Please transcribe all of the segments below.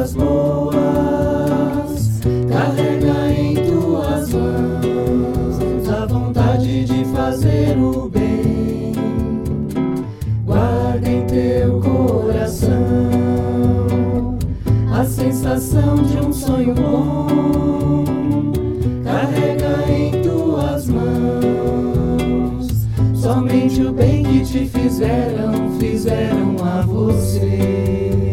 coisas boas, carrega em tuas mãos a vontade de fazer o bem. Guarda em teu coração a sensação de um sonho bom. Carrega em tuas mãos somente o bem que te fizeram a você.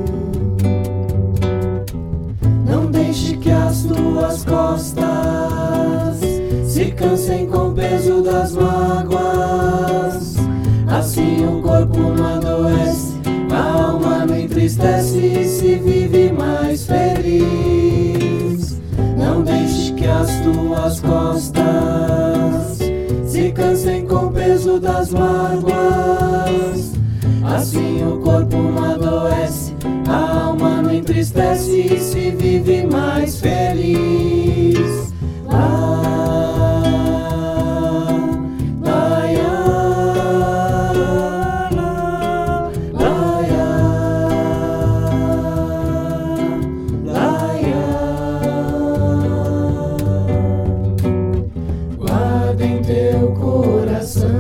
Não deixe que as tuas costas se cansem com o peso das mágoas. Assim o corpo não adoece, a alma não entristece e se vive mais feliz. Não deixe que as tuas costas se cansem com o peso das mágoas. Assim o corpo não adoece, a alma não entristece e se vive mais feliz. Guarda em teu coração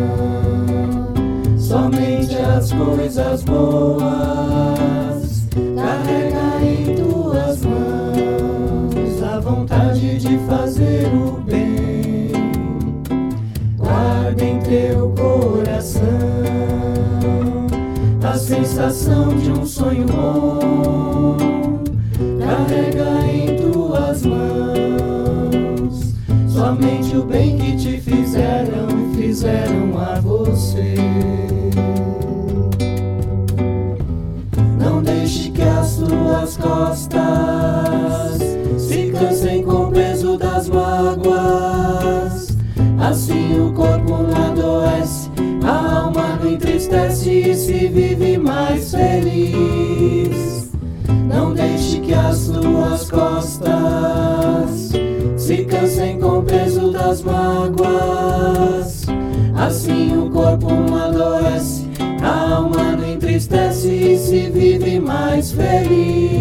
somente as coisas boas, carrega em tuas mãos a vontade de fazer o bem. Guarda em teu coração a sensação de um sonho bom. Carrega em tuas mãos somente o bem que te fizeram a você. Não deixe que as tuas costas se cansem com o peso das mágoas. Assim o corpo não adoece, a alma não entristece e se vive mais feliz. Não deixe que as tuas costas se cansem com o peso das mágoas. Assim o corpo não adoece, a alma não entristece e se vive mais feliz.